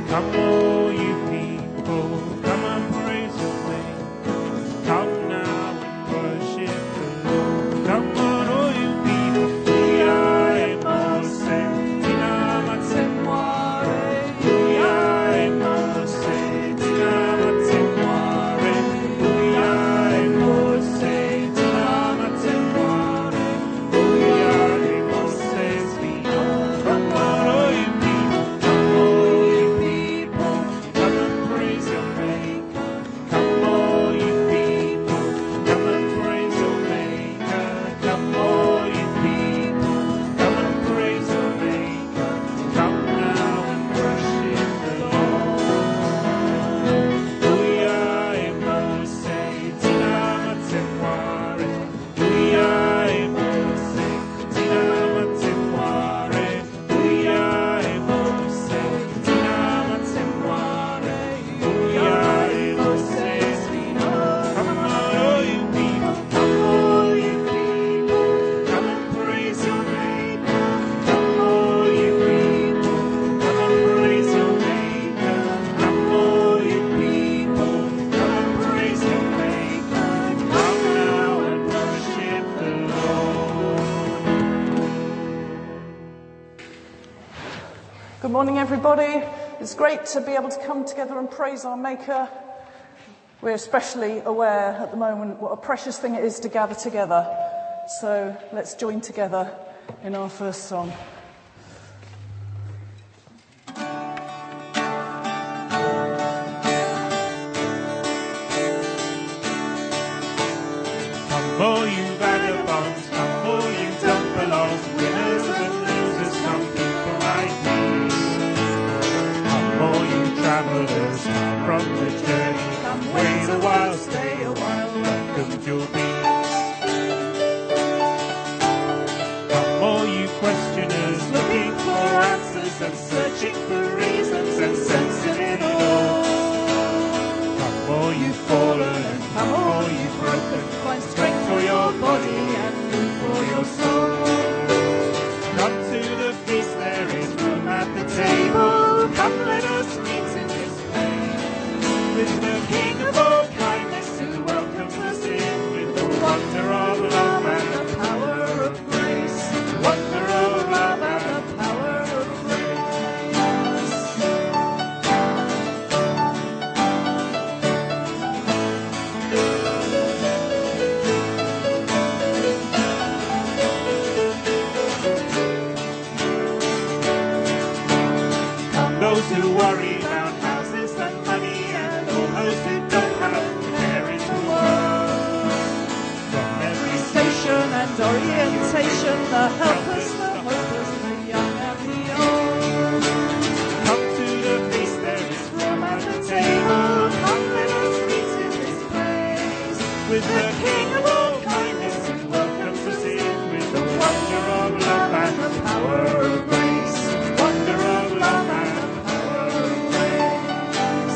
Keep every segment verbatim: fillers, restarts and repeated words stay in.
Come all you people, come and praise your name. Come now and worship the Lord. Come on all you people, we are in Mose, Tina Matsemware. We are in Mose, Tina Matsemware. We are in Mose, Tina Matsemware. We are in Moses, we are. Come on all you people, come all you people, come and praise your Maker. Come all you people, come and praise your Maker. Come all you people, come and praise your Maker. Come now and worship the Lord. We are in Moses, Tina Matsemware. We are in Moses, Tina Matsemware. We are in Moses, Tina Matsemware. We are in Moses, we know. Come on, all you people, come all you people, come and praise your Maker. Come all you people, come and praise your Maker. Come all you people, come and praise your Maker. Come now and worship the Lord. Good morning, everybody. It's great to be able to come together and praise our Maker. We're especially aware at the moment what a precious thing it is to gather together. So let's join together in our first song. Come all you vagabonds, come all you don't belong, winners and losers, come people like me. Come all you travellers from the journey, come wait a while, stay a while, welcome your peace. Come all you questioners, looking for answers and searching for reasons and sense in it all. Come all you fallen and come all you broken, find strength for your body and food for your soul. Come to the feast, there is room at the table. Come let us meet in this place with the King of all kindness who welcomes us in with the wonder of love and the power of grace. Wonder of love and the power of grace. Those who worry about houses and money and all those who don't have a care in the world. From every Station and orientation, the helpless, the hopeless, the young and the old. come to the feast, there is room at the table. Come let us meet in this place with the King of all kindness who welcomes us in with the wonder of love and the power of grace. Wonder of love and the power of grace.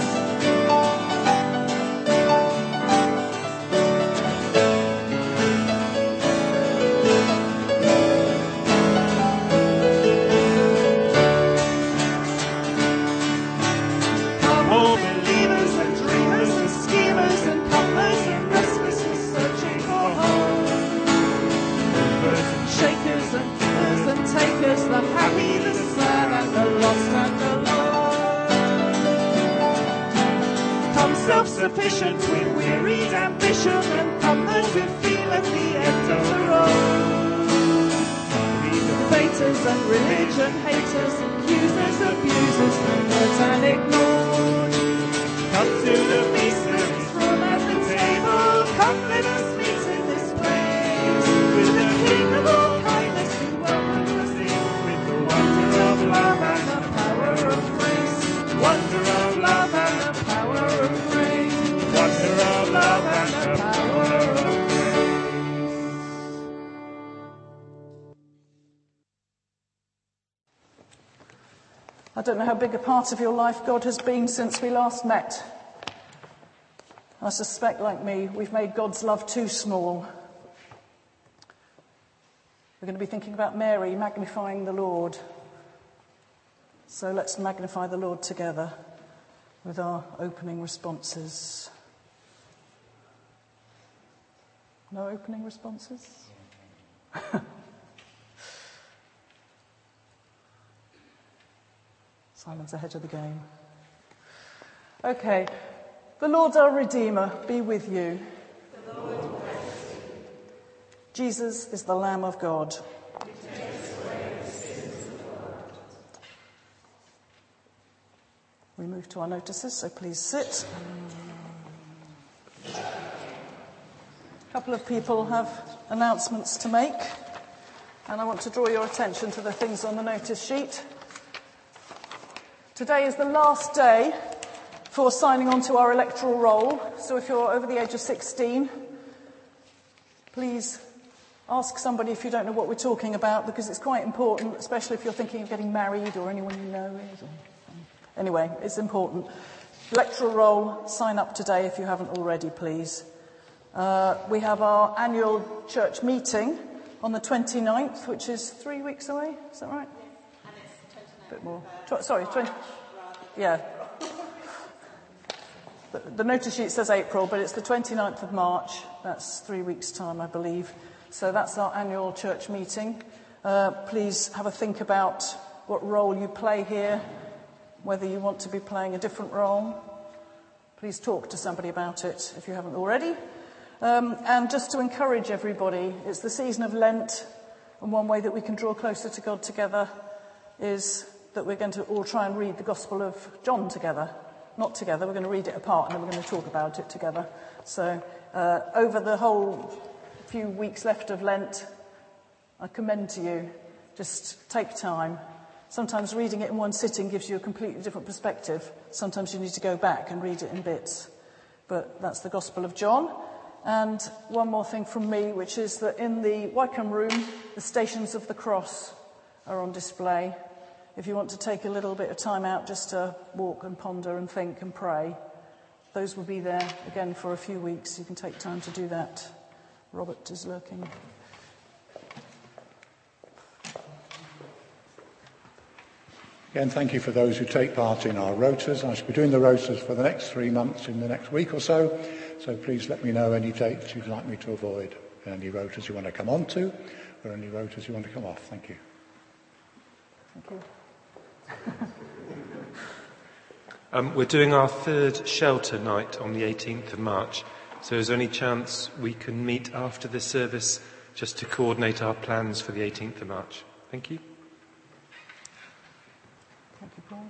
Come all believers and dreamers and schemers and pumpers and restless and searching for hope. Movers and shakers and givers and takers, the happy, the sad and the lost and the lost. Come self-sufficient with wearied ambition and come those who feel at the end of the road. Debaters and religion haters, accusers, abusers, hurt and ignored. Come to the feast, there is room at the table. Come let us meet in this place with the King of all kindness who welcomes us in with the wonder of love and the power of grace. Wonder of love and the power of grace. Wonder of love and the power of grace. I don't know how big a part of your life God has been since we last met. I suspect, like me, we've made God's love too small. We're going to be thinking about Mary magnifying the Lord. So let's magnify the Lord together with our opening responses. No opening responses? Simon's ahead of the game. Okay. The Lord our Redeemer be with you. The Lord bless you. Jesus is the Lamb of God. Who takes away the sins of the world. We move to our notices, so please sit. A couple of people have announcements to make, and I want to draw your attention to the things on the notice sheet. Today is the last day for signing on to our electoral roll, so if you're over the age of sixteen, please ask somebody if you don't know what we're talking about, because it's quite important, especially if you're thinking of getting married or anyone you know is. Or... Anyway, it's important. Electoral roll, sign up today if you haven't already, please. Uh, we have our annual church meeting on the twenty-ninth, which is three weeks away. Is that right? Yes, and it's the twenty-ninth. A bit more. Tw- sorry, twenty. Yeah. The, the notice sheet says April, but it's the twenty-ninth of March. That's three weeks' time, I believe. So that's our annual church meeting. Uh, please have a think about what role you play here, whether you want to be playing a different role. Please talk to somebody about it if you haven't already. Um, and just to encourage everybody, it's the season of Lent, and one way that we can draw closer to God together is that we're going to all try and read the Gospel of John together. Not together, we're going to read it apart and then we're going to talk about it together. So uh, over the whole few weeks left of Lent, I commend to you, just take time. Sometimes reading it in one sitting gives you a completely different perspective. Sometimes you need to go back and read it in bits. But that's the Gospel of John. And one more thing from me, which is that in the Wycombe room, the Stations of the Cross are on display. If you want to take a little bit of time out just to walk and ponder and think and pray, those will be there again for a few weeks. You can take time to do that. Robert is lurking. Again, thank you for those who take part in our rotas. I shall be doing the rotas for the next three months in the next week or so. So please let me know any dates you'd like me to avoid, any rotas you want to come on to, or any rotas you want to come off. Thank you. Thank you. um, we're doing our third shelter night on the eighteenth of March. So is there any chance we can meet after the service just to coordinate our plans for the eighteenth of March? Thank you. Thank you, Paul.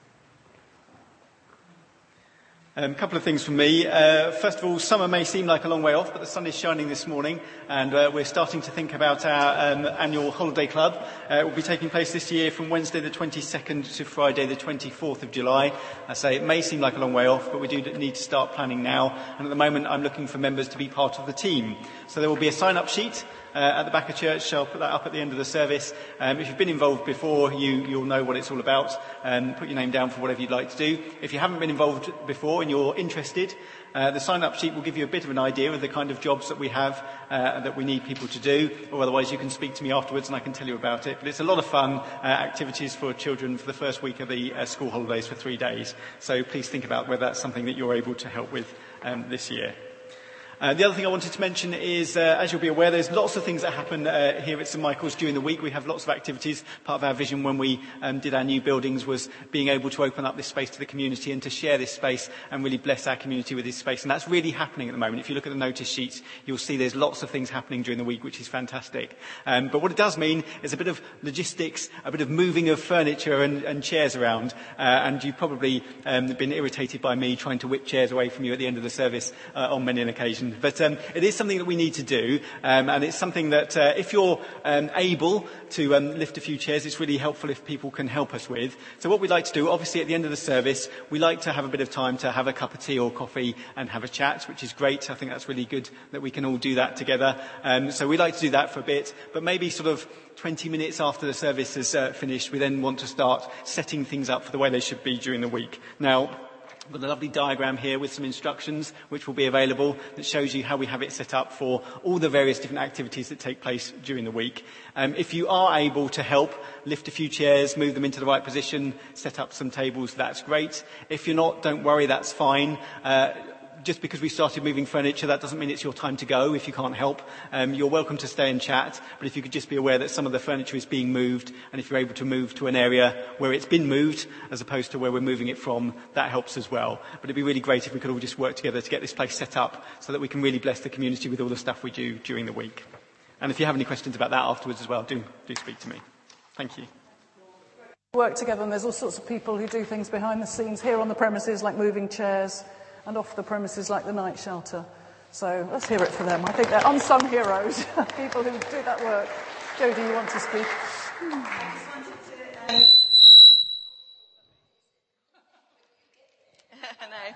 A um, couple of things from me. Uh, first of all, summer may seem like a long way off, but the sun is shining this morning, and uh, we're starting to think about our um, annual holiday club. Uh, it will be taking place this year from Wednesday the twenty-second to Friday the twenty-fourth of July. I say it may seem like a long way off, but we do need to start planning now, and at the moment I'm looking for members to be part of the team. So there will be a sign-up sheet Uh, at the back of church. I'll put that up at the end of the service. Um, if you've been involved before, you, you'll know what it's all about. Um, put your name down for whatever you'd like to do. If you haven't been involved before and you're interested, uh, the sign-up sheet will give you a bit of an idea of the kind of jobs that we have uh, that we need people to do, or otherwise you can speak to me afterwards and I can tell you about it. But it's a lot of fun, uh, activities for children for the first week of the uh, school holidays for three days. So please think about whether that's something that you're able to help with um, this year. Uh, the other thing I wanted to mention is, uh, as you'll be aware, there's lots of things that happen uh, here at St Michael's during the week. We have lots of activities. Part of our vision when we um, did our new buildings was being able to open up this space to the community and to share this space and really bless our community with this space. And that's really happening at the moment. If you look at the notice sheets, you'll see there's lots of things happening during the week, which is fantastic. Um, but what it does mean is a bit of logistics, a bit of moving of furniture and, and chairs around. Uh, and you've probably um, been irritated by me trying to whip chairs away from you at the end of the service uh, on many an occasion. But um, it is something that we need to do, um, and it's something that uh, if you're um, able to um, lift a few chairs, it's really helpful if people can help us with. So what we'd like to do, obviously at the end of the service, we like to have a bit of time to have a cup of tea or coffee and have a chat, which is great. I think that's really good that we can all do that together. Um, so we'd like to do that for a bit, but maybe sort of twenty minutes after the service has uh, finished, we then want to start setting things up for the way they should be during the week. Now, We've got a lovely diagram here with some instructions which will be available that shows you how we have it set up for all the various different activities that take place during the week. Um, if you are able to help lift a few chairs, move them into the right position, set up some tables, that's great. If you're not, don't worry, that's fine. Uh, Just because we started moving furniture, that doesn't mean it's your time to go if you can't help. Um, you're welcome to stay and chat, but if you could just be aware that some of the furniture is being moved, and if you're able to move to an area where it's been moved, as opposed to where we're moving it from, that helps as well. But it'd be really great if we could all just work together to get this place set up so that we can really bless the community with all the stuff we do during the week. And if you have any questions about that afterwards as well, do, do speak to me. Thank you. Work together, and there's all sorts of people who do things behind the scenes here on the premises, like moving chairs, and off the premises like the night shelter. So let's hear it for them. I think they're unsung heroes, people who do that work. Jodie, you want to speak? I just wanted to... Um... no.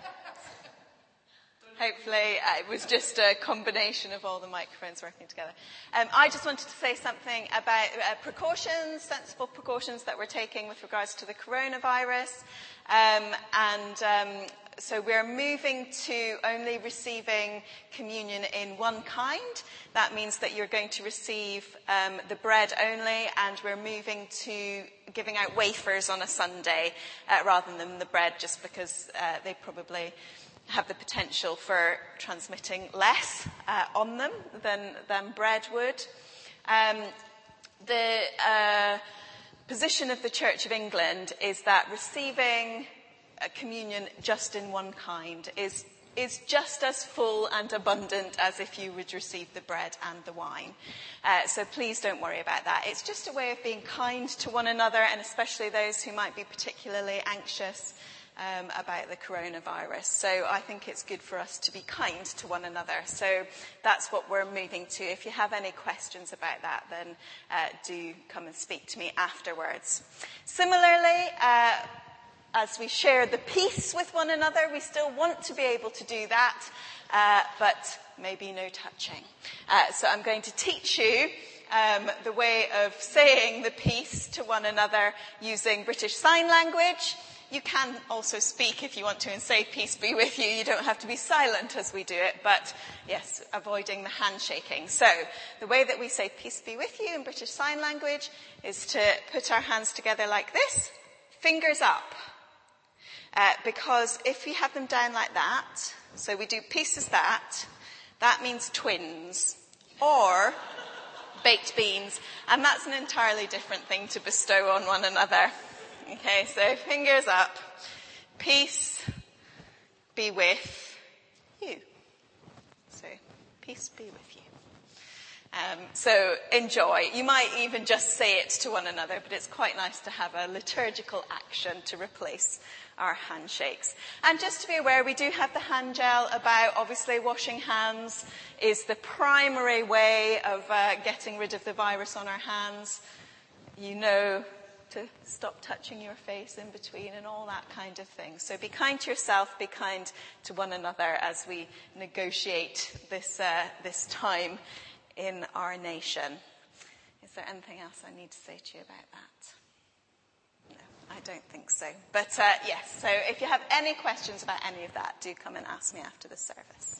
Hopefully uh, it was just a combination of all the microphones working together. Um, I just wanted to say something about uh, precautions, sensible precautions that we're taking with regards to the coronavirus. Um, and um, so we're moving to only receiving communion in one kind. That means that you're going to receive um, the bread only, and we're moving to giving out wafers on a Sunday uh, rather than the bread, just because uh, they probably have the potential for transmitting less uh, on them than, than bread would. Um, the uh, position of the Church of England is that receiving a communion just in one kind is, is just as full and abundant as if you would receive the bread and the wine. Uh, so please don't worry about that. It's just a way of being kind to one another, and especially those who might be particularly anxious Um, about the coronavirus. So I think it's good for us to be kind to one another. So that's what we're moving to. If you have any questions about that, then uh, do come and speak to me afterwards. Similarly, uh, as we share the peace with one another, we still want to be able to do that, uh, but maybe no touching. Uh, so I'm going to teach you um, the way of saying the peace to one another using British Sign Language. You can also speak if you want to and say peace be with you. You don't have to be silent as we do it, but yes, avoiding the handshaking. So the way that we say peace be with you in British Sign Language is to put our hands together like this, fingers up. Uh, because if you have them down like that, so we do peace as that, that means twins or baked beans, and that's an entirely different thing to bestow on one another. Okay, so fingers up. Peace be with you. So, peace be with you. Um, so, enjoy. You might even just say it to one another, but it's quite nice to have a liturgical action to replace our handshakes. And just to be aware, we do have the hand gel about. Obviously, washing hands is the primary way of uh, getting rid of the virus on our hands. You know to stop touching your face in between and all that kind of thing. So be kind to yourself, be kind to one another as we negotiate this uh, this time in our nation. Is there anything else I need to say to you about that? No, I don't think so. But uh, yes, so if you have any questions about any of that, do come and ask me after the service.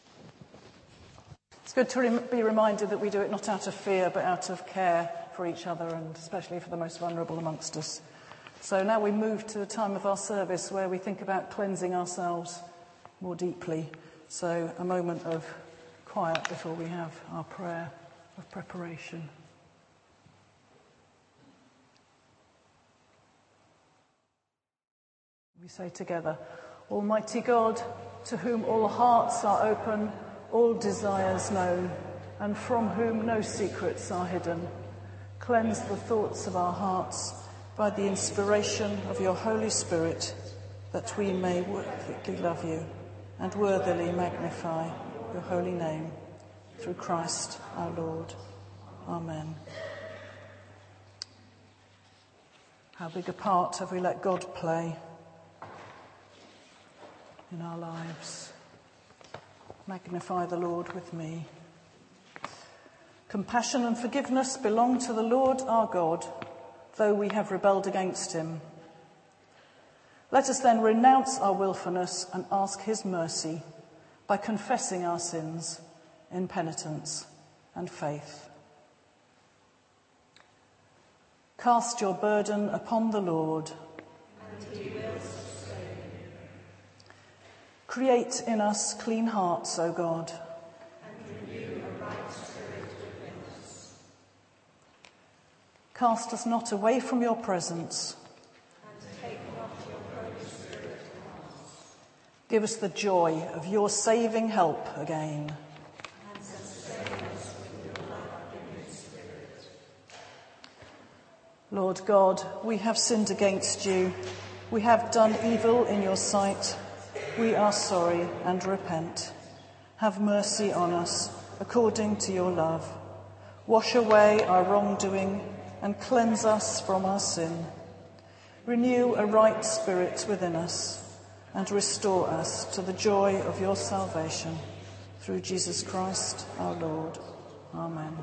It's good to rem- be reminded that we do it not out of fear, but out of care for each other, and especially for the most vulnerable amongst us. So now we move to the time of our service where we think about cleansing ourselves more deeply. So a moment of quiet before we have our prayer of preparation. We say together, Almighty God, to whom all hearts are open, all desires known, and from whom no secrets are hidden, cleanse the thoughts of our hearts by the inspiration of your Holy Spirit, that we may worthily love you and worthily magnify your holy name, through Christ our Lord. Amen. How big a part have we let God play in our lives? Magnify the Lord with me. Compassion and forgiveness belong to the Lord our God, though we have rebelled against him. Let us then renounce our willfulness and ask his mercy by confessing our sins in penitence and faith. Cast your burden upon the Lord. And he will sustain you. Create in us clean hearts, O God. And renew a right spirit within us. Cast us not away from your presence. And take not your Holy Spirit from us. Give us the joy of your saving help again. And sustain us with your life-giving Spirit. Lord God, we have sinned against you. We have done evil in your sight. We are sorry and repent. Have mercy on us according to your love. Wash away our wrongdoing and cleanse us from our sin. Renew a right spirit within us and restore us to the joy of your salvation. Through Jesus Christ our Lord. Amen.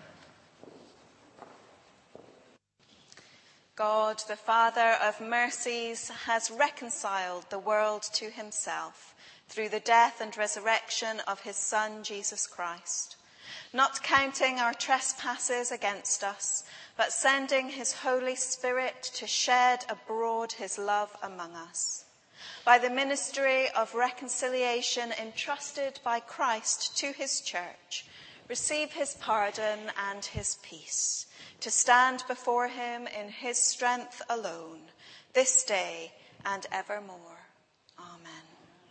God, the Father of mercies, has reconciled the world to himself through the death and resurrection of his Son, Jesus Christ, not counting our trespasses against us, but sending his Holy Spirit to shed abroad his love among us. By the ministry of reconciliation entrusted by Christ to his church, receive his pardon and his peace, to stand before him in his strength alone, this day and evermore. Amen.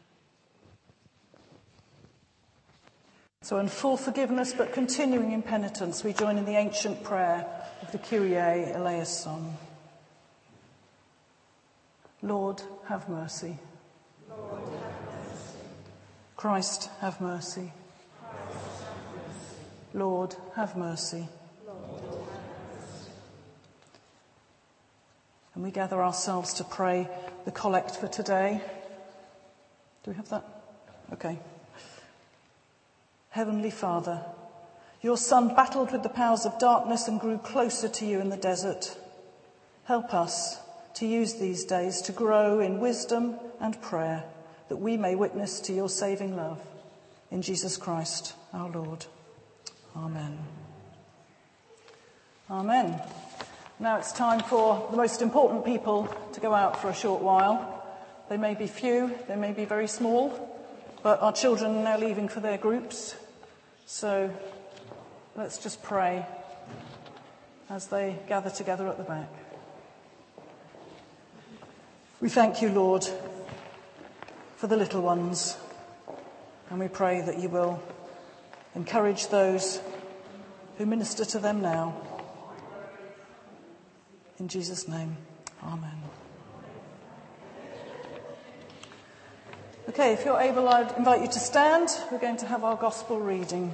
So in full forgiveness but continuing in penitence, we join in the ancient prayer of the Kyrie eleison. Lord, have mercy. Lord, have mercy. Christ, have mercy. Christ, have mercy. Lord, have mercy. And we gather ourselves to pray the collect for today. Do we have that? Okay. Heavenly Father, your Son battled with the powers of darkness and grew closer to you in the desert. Help us to use these days to grow in wisdom and prayer, that we may witness to your saving love. In Jesus Christ, our Lord. Amen. Amen. Now it's time for the most important people to go out for a short while. They may be few, they may be very small, but our children are now leaving for their groups. So let's just pray as they gather together at the back. We thank you, Lord, for the little ones, and we pray that you will encourage those who minister to them now. In Jesus' name, amen. Okay, if you're able, I'd invite you to stand. We're going to have our gospel reading.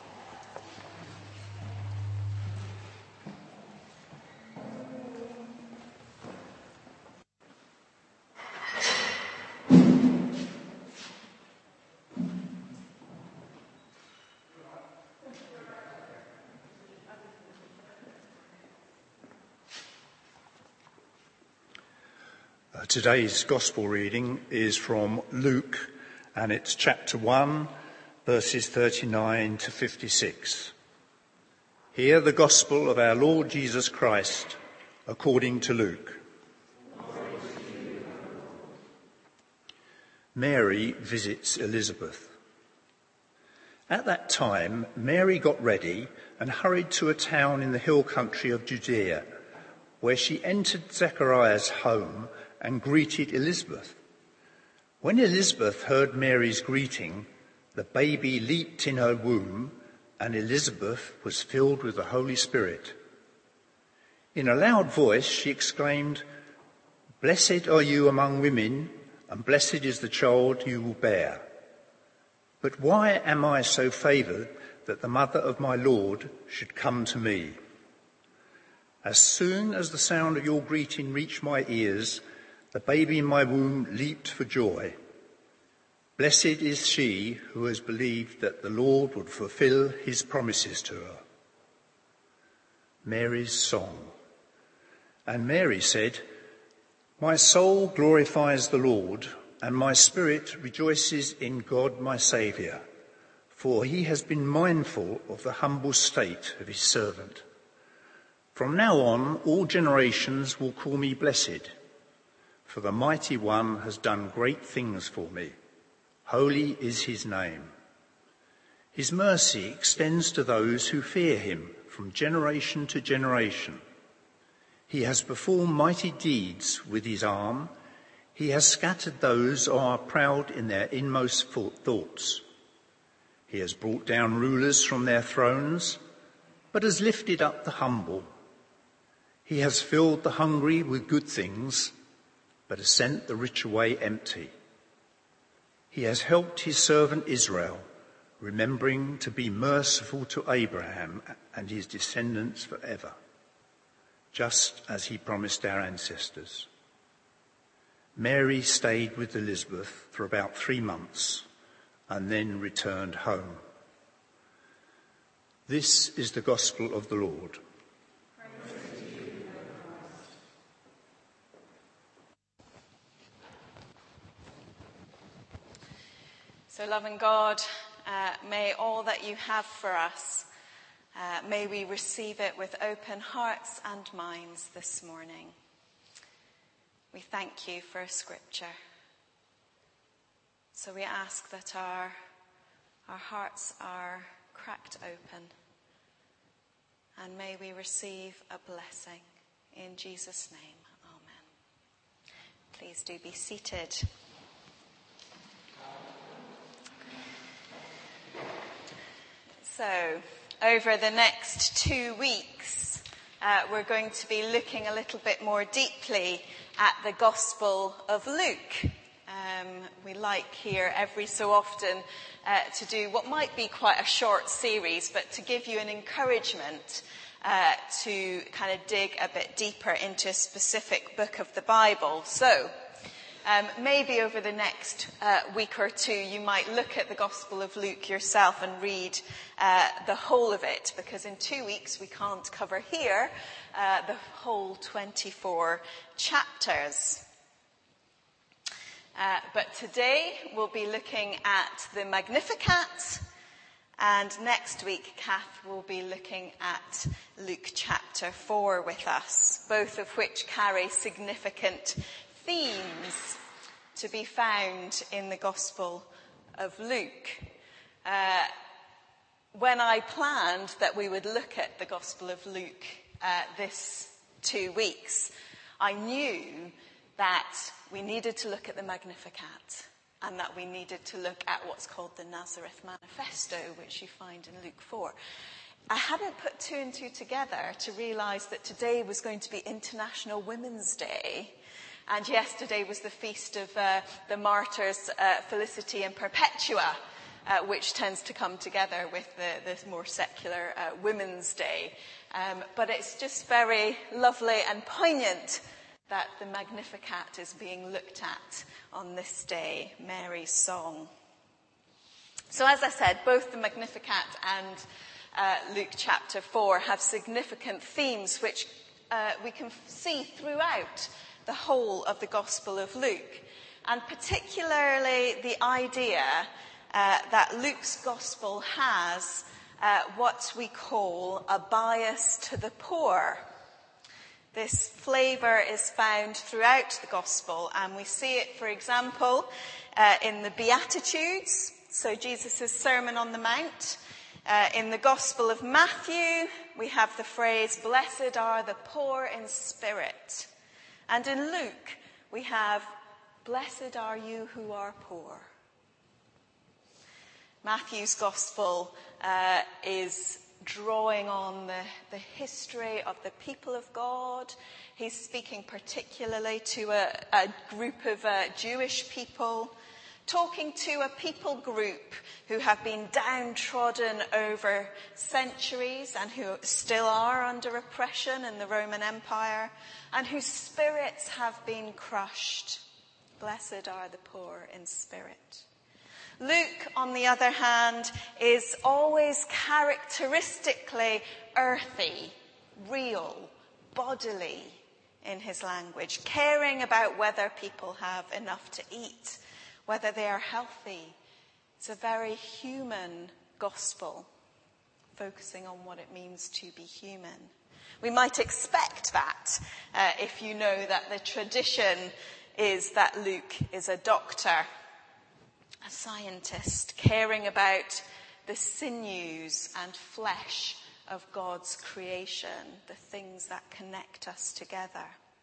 Today's Gospel reading is from Luke, and it's chapter one, verses thirty-nine to fifty-six. Hear the Gospel of our Lord Jesus Christ according to Luke. Mary visits Elizabeth. At that time, Mary got ready and hurried to a town in the hill country of Judea, where she entered Zechariah's home and greeted Elizabeth. When Elizabeth heard Mary's greeting, the baby leaped in her womb, and Elizabeth was filled with the Holy Spirit. In a loud voice she exclaimed, "Blessed are you among women, and blessed is the child you will bear. But why am I so favoured that the mother of my Lord should come to me? As soon as the sound of your greeting reached my ears, the baby in my womb leaped for joy. Blessed is she who has believed that the Lord would fulfill his promises to her." Mary's song. And Mary said, My soul glorifies the Lord, and my spirit rejoices in God my Saviour, for he has been mindful of the humble state of his servant. From now on, all generations will call me blessed, for the Mighty One has done great things for me. Holy is his name. His mercy extends to those who fear him from generation to generation. He has performed mighty deeds with his arm. He has scattered those who are proud in their inmost thoughts. He has brought down rulers from their thrones, but has lifted up the humble. He has filled the hungry with good things, but has sent the rich away empty. He has helped his servant Israel, remembering to be merciful to Abraham and his descendants forever, just as he promised our ancestors. Mary stayed with Elizabeth for about three months and then returned home. This is the gospel of the Lord. So, loving God, uh, may all that you have for us, uh, may we receive it with open hearts and minds this morning. We thank you for scripture. So we ask that our, our hearts are cracked open, and may we receive a blessing. In Jesus' name, amen. Please do be seated. So, over the next two weeks, uh, we're going to be looking a little bit more deeply at the Gospel of Luke. Um, we like here every so often uh, to do what might be quite a short series, but to give you an encouragement uh, to kind of dig a bit deeper into a specific book of the Bible. So, Um, maybe over the next uh, week or two you might look at the Gospel of Luke yourself and read uh, the whole of it, because in two weeks we can't cover here uh, the whole twenty-four chapters. Uh, but today we'll be looking at the Magnificat, and next week Kath will be looking at Luke chapter four with us, both of which carry significant themes to be found in the Gospel of Luke. Uh, when I planned that we would look at the Gospel of Luke uh, this two weeks, I knew that we needed to look at the Magnificat and that we needed to look at what's called the Nazareth Manifesto, which you find in Luke four. I hadn't put two and two together to realise that today was going to be International Women's Day. And yesterday was the feast of uh, the martyrs uh, Felicity and Perpetua, uh, which tends to come together with the, the more secular uh, Women's Day. Um, but it's just very lovely and poignant that the Magnificat is being looked at on this day, Mary's song. So as I said, both the Magnificat and uh, Luke chapter four have significant themes which uh, we can see throughout the whole of the Gospel of Luke, and particularly the idea uh, that Luke's Gospel has uh, what we call a bias to the poor. This flavour is found throughout the Gospel, and we see it, for example, uh, in the Beatitudes, so Jesus' Sermon on the Mount. Uh, in the Gospel of Matthew, we have the phrase, "Blessed are the poor in spirit." And in Luke, we have, "Blessed are you who are poor." Matthew's Gospel uh, is drawing on the, the history of the people of God. He's speaking particularly to a, a group of uh, Jewish people, talking to a people group who have been downtrodden over centuries and who still are under oppression in the Roman Empire, and whose spirits have been crushed. Blessed are the poor in spirit. Luke, on the other hand, is always characteristically earthy, real, bodily. in his language, caring about whether people have enough to eat, whether they are healthy. It's a very human gospel, focusing on what it means to be human. We might expect that uh, if you know that the tradition is that Luke is a doctor, a scientist, caring about the sinews and flesh of God's creation, the things that connect us together.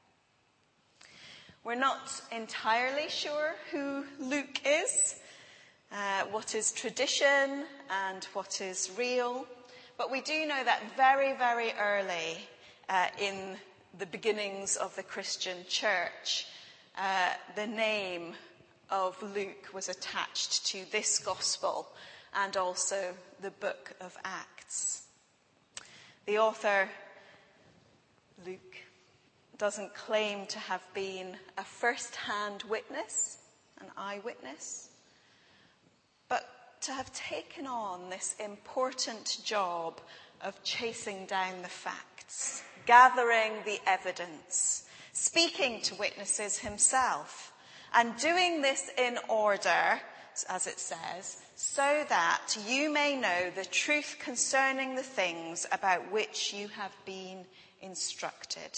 We're not entirely sure who Luke is, uh, what is tradition and what is real, but we do know that very, very early uh, in the beginnings of the Christian church, uh, the name of Luke was attached to this gospel and also the book of Acts. The author, Luke, doesn't claim to have been a first-hand witness, an eyewitness, but to have taken on this important job of chasing down the facts, gathering the evidence, speaking to witnesses himself, and doing this in order, as it says, so that you may know the truth concerning the things about which you have been instructed.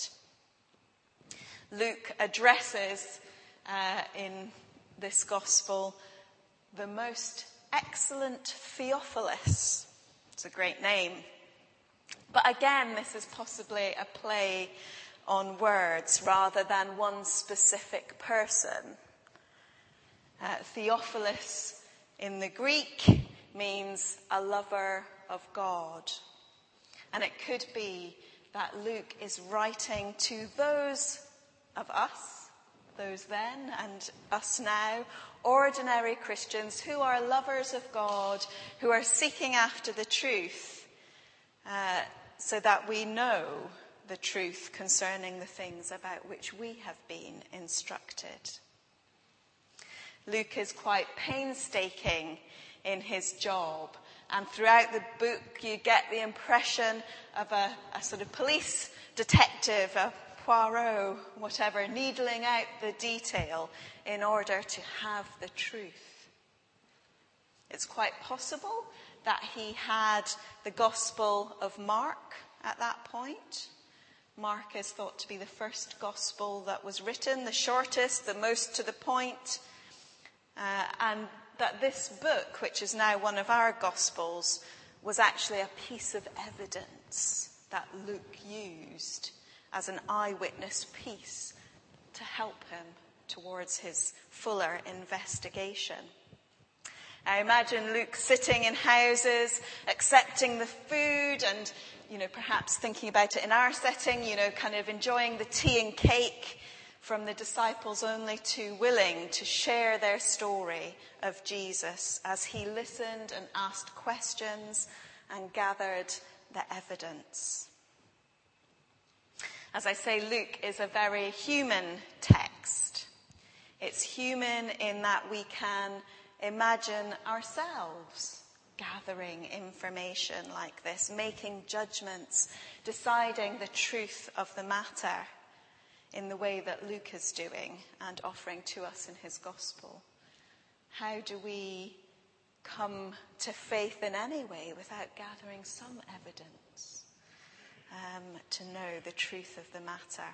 Luke addresses uh, in this gospel the most excellent Theophilus. It's a great name. But again, this is possibly a play on words rather than one specific person. Uh, Theophilus in the Greek means a lover of God. And it could be that Luke is writing to those of us, those then and us now, ordinary Christians who are lovers of God, who are seeking after the truth, uh, so that we know the truth concerning the things about which we have been instructed. Luke is quite painstaking in his job, and throughout the book you get the impression of a, a sort of police detective, a Poirot, whatever, needling out the detail in order to have the truth. It's quite possible that he had the Gospel of Mark at that point. Mark is thought to be the first gospel that was written, the shortest, the most to the point. Uh, and that this book, which is now one of our gospels, was actually a piece of evidence that Luke used as an eyewitness piece to help him towards his fuller investigation. I imagine Luke sitting in houses, accepting the food and, you know, perhaps thinking about it in our setting, you know, kind of enjoying the tea and cake from the disciples only too willing to share their story of Jesus as he listened and asked questions and gathered the evidence. As I say, Luke is a very human text. It's human in that we can imagine ourselves gathering information like this, making judgments, deciding the truth of the matter in the way that Luke is doing and offering to us in his gospel. How do we come to faith in any way without gathering some evidence um, to know the truth of the matter?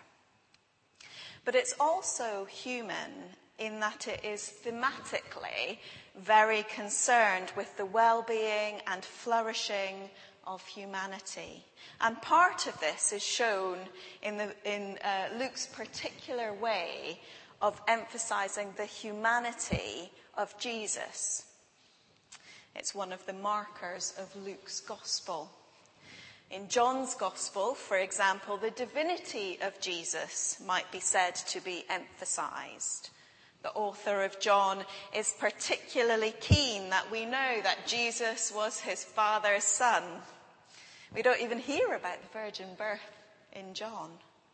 But it's also human in that it is thematically very concerned with the well-being and flourishing of humanity. And part of this is shown in, the, in uh, Luke's particular way of emphasizing the humanity of Jesus. It's one of the markers of Luke's gospel. In John's gospel, for example, the divinity of Jesus might be said to be emphasized. The author of John is particularly keen that we know that Jesus was his Father's son. We don't even hear about the virgin birth in John.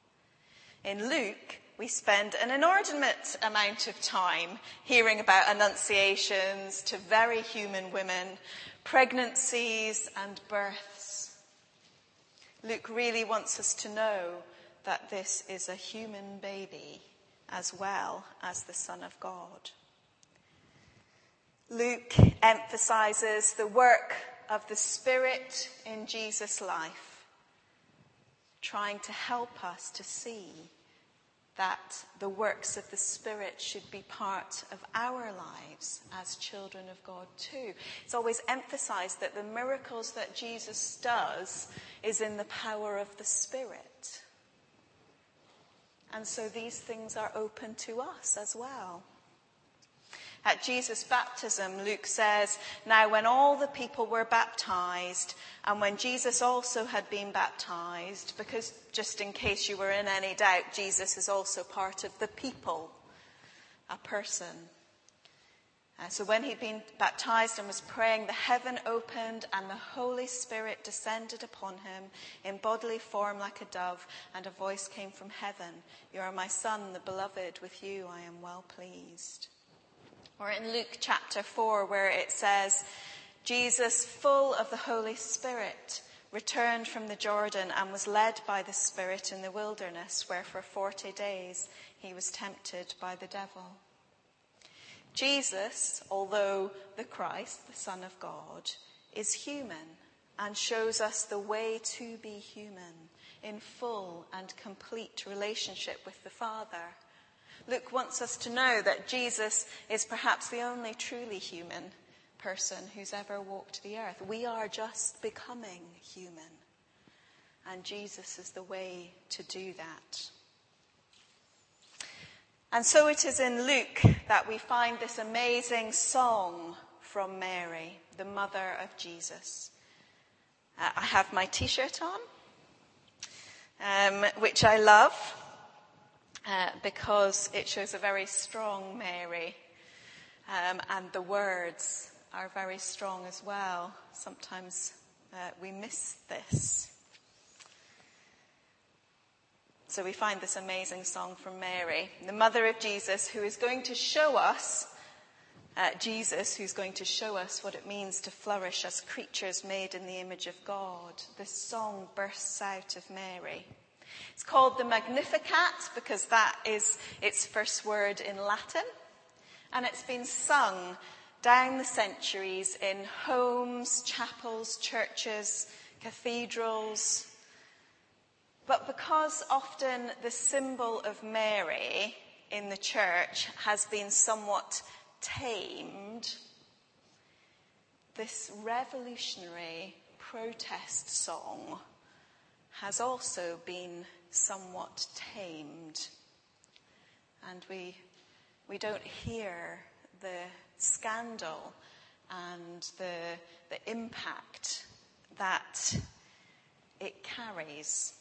In Luke, we spend an inordinate amount of time hearing about annunciations to very human women, pregnancies and births. Luke really wants us to know that this is a human baby as well as the Son of God. Luke emphasizes the work of the Spirit in Jesus' life, trying to help us to see that the works of the Spirit should be part of our lives as children of God too. It's always emphasized that the miracles that Jesus does is in the power of the Spirit. And so these things are open to us as well. At Jesus' baptism, Luke says, "Now when all the people were baptized, and when Jesus also had been baptized," because just in case you were in any doubt, Jesus is also part of the people, a person. Uh, so when he'd been baptized and was praying, the heaven opened and the Holy Spirit descended upon him in bodily form like a dove, and a voice came from heaven, "You are my Son, the beloved, with you I am well pleased." Or in Luke chapter four, where it says, "Jesus, full of the Holy Spirit, returned from the Jordan and was led by the Spirit in the wilderness, where for forty days he was tempted by the devil." Jesus, although the Christ, the Son of God, is human and shows us the way to be human in full and complete relationship with the Father. Luke wants us to know that Jesus is perhaps the only truly human person who's ever walked the earth. We are just becoming human, and Jesus is the way to do that. And so it is in Luke that we find this amazing song from Mary, the mother of Jesus. Uh, I have my t-shirt on, um, which I love. Uh, because it shows a very strong Mary, um, and the words are very strong as well. Sometimes uh, we miss this. So we find this amazing song from Mary, the mother of Jesus, who is going to show us, uh, Jesus, who's going to show us what it means to flourish as creatures made in the image of God. This song bursts out of Mary. It's called the Magnificat because that is its first word in Latin. And it's been sung down the centuries in homes, chapels, churches, cathedrals. But because often the symbol of Mary in the church has been somewhat tamed, this revolutionary protest song has also been somewhat tamed. And we we don't hear the scandal and the, the impact that it carries.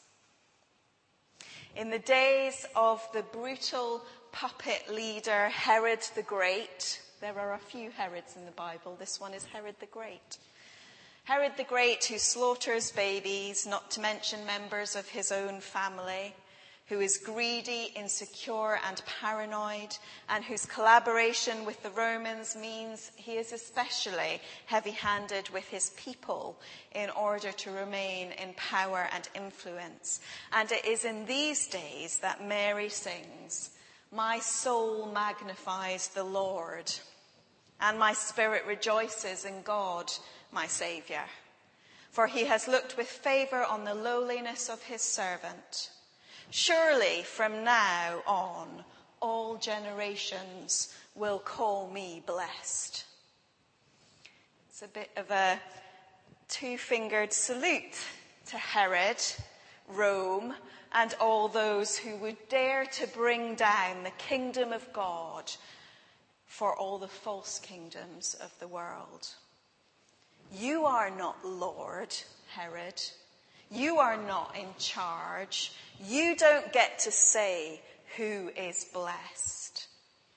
In the days of the brutal puppet leader Herod the Great, there are a few Herods in the Bible, this one is Herod the Great. Herod the Great, who slaughters babies, not to mention members of his own family, who is greedy, insecure, and paranoid, and whose collaboration with the Romans means he is especially heavy-handed with his people in order to remain in power and influence. And it is in these days that Mary sings, "My soul magnifies the Lord, and my spirit rejoices in God, my Saviour. For he has looked with favour on the lowliness of his servant. Surely from now on all generations will call me blessed." It's a bit of a two-fingered salute to Herod, Rome, and all those who would dare to bring down the kingdom of God for all the false kingdoms of the world. You are not Lord, Herod. You are not in charge. You don't get to say who is blessed.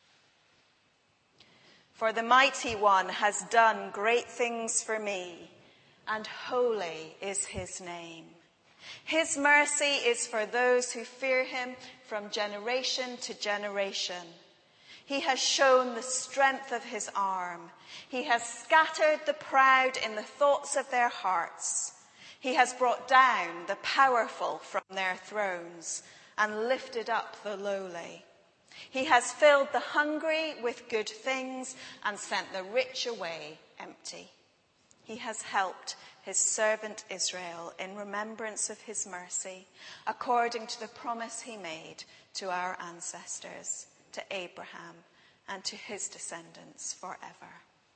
For the Mighty One has done great things for me, and holy is his name. His mercy is for those who fear him from generation to generation. He has shown the strength of his arm. He has scattered the proud in the thoughts of their hearts. He has brought down the powerful from their thrones and lifted up the lowly. He has filled the hungry with good things and sent the rich away empty. He has helped his servant Israel in remembrance of his mercy, according to the promise he made to our ancestors, to Abraham and to his descendants forever.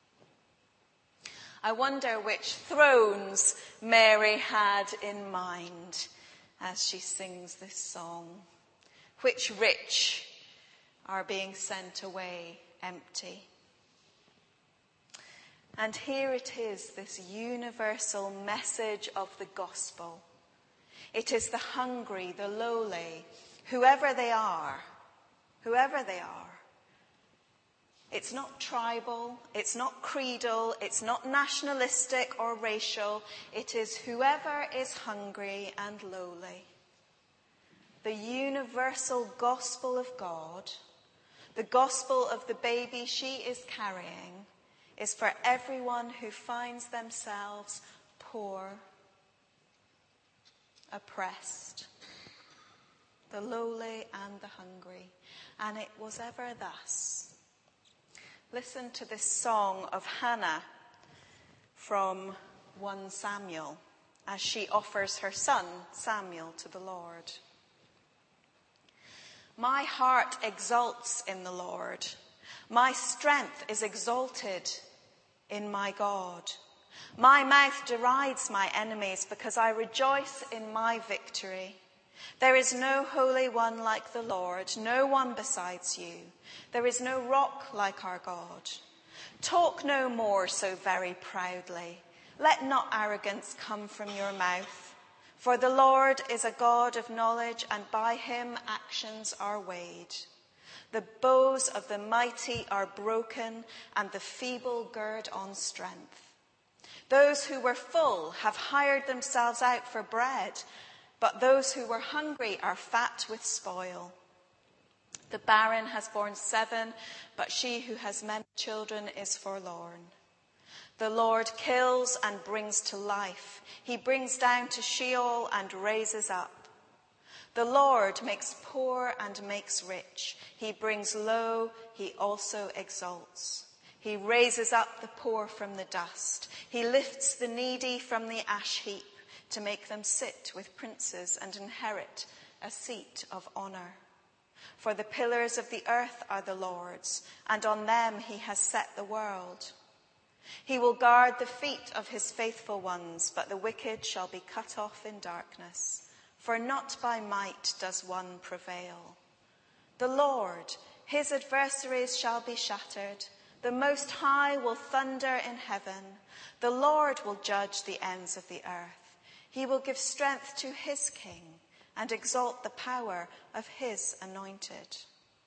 I wonder which thrones Mary had in mind as she sings this song. Which rich are being sent away empty. And here it is, this universal message of the gospel. It is the hungry, the lowly, whoever they are, whoever they are. It's not tribal, it's not creedal, it's not nationalistic or racial. It is whoever is hungry and lowly. The universal gospel of God, the gospel of the baby she is carrying, is for everyone who finds themselves poor, oppressed, the lowly and the hungry. And it was ever thus. Listen to this song of Hannah from First Samuel as she offers her son Samuel to the Lord. My heart exults in the Lord. My strength is exalted in my God. My mouth derides my enemies because I rejoice in my victory. There is no holy one like the Lord, no one besides you. There is no rock like our God. Talk no more so very proudly. Let not arrogance come from your mouth. For the Lord is a God of knowledge, and by him actions are weighed. The bows of the mighty are broken, and the feeble gird on strength. Those who were full have hired themselves out for bread, but those who were hungry are fat with spoil. The barren has borne seven, but she who has many children is forlorn. The Lord kills and brings to life. He brings down to Sheol and raises up. The Lord makes poor and makes rich. He brings low, he also exalts. He raises up the poor from the dust. He lifts the needy from the ash heap to make them sit with princes and inherit a seat of honor. For the pillars of the earth are the Lord's, and on them he has set the world. He will guard the feet of his faithful ones, but the wicked shall be cut off in darkness. For not by might does one prevail. The Lord, his adversaries shall be shattered. The Most High will thunder in heaven. The Lord will judge the ends of the earth. He will give strength to his king and exalt the power of his anointed.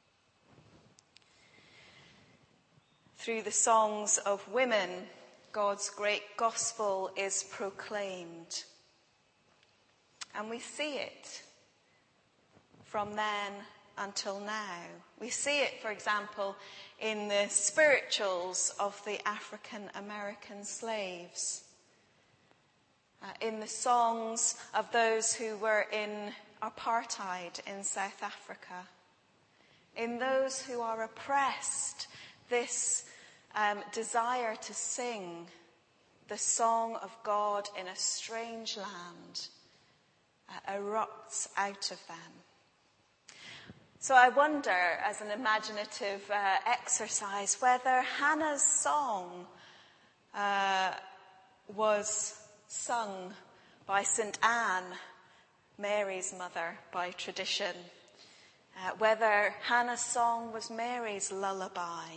Through the songs of women, God's great gospel is proclaimed. And we see it from then until now. We see it, for example, in the spirituals of the African American slaves, uh, in the songs of those who were in apartheid in South Africa, in those who are oppressed. This um, desire to sing the song of God in a strange land uh, erupts out of them. So I wonder, as an imaginative uh, exercise, whether Hannah's song uh, was sung by Saint Anne, Mary's mother, by tradition. Uh, whether Hannah's song was Mary's lullaby.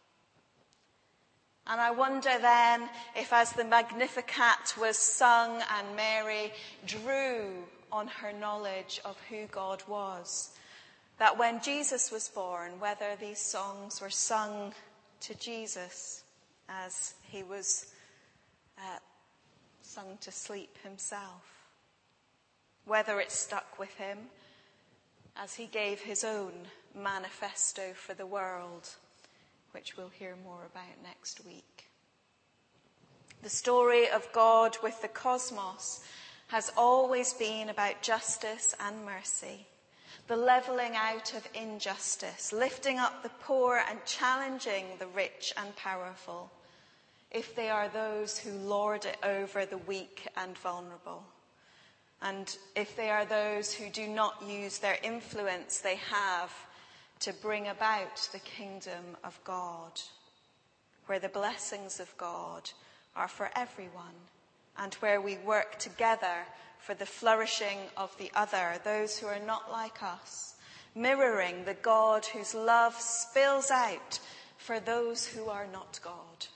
And I wonder then if, as the Magnificat was sung and Mary drew on her knowledge of who God was, that when Jesus was born, whether these songs were sung to Jesus as he was uh, sung to sleep himself, whether it stuck with him as he gave his own manifesto for the world, which we'll hear more about next week. The story of God with the cosmos has always been about justice and mercy, the levelling out of injustice, lifting up the poor and challenging the rich and powerful, if they are those who lord it over the weak and vulnerable, and if they are those who do not use their influence they have to bring about the kingdom of God, where the blessings of God are for everyone, and where we work together for the flourishing of the other, those who are not like us, mirroring the God whose love spills out for those who are not God.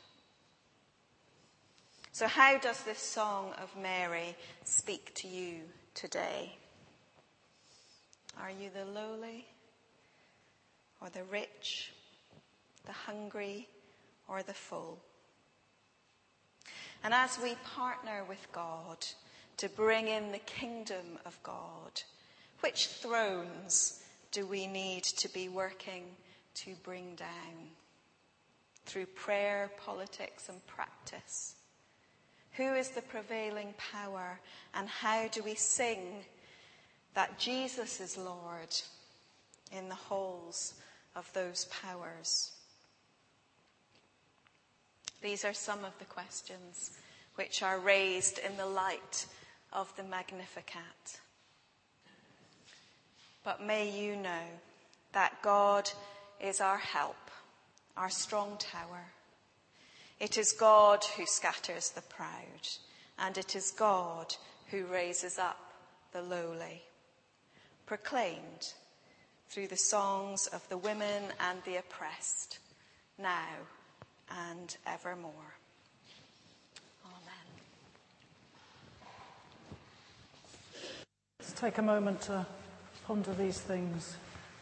So how does this song of Mary speak to you today? Are you the lowly, or the rich, the hungry, or the full? And as we partner with God to bring in the kingdom of God, which thrones do we need to be working to bring down? Through prayer, politics, and practice. Who is the prevailing power, and how do we sing that Jesus is Lord in the halls of those powers? These are some of the questions which are raised in the light of the Magnificat. But may you know that God is our help, our strong tower. It is God who scatters the proud, and it is God who raises up the lowly. Proclaimed through the songs of the women and the oppressed, now and evermore. Amen. Let's take a moment to ponder these things.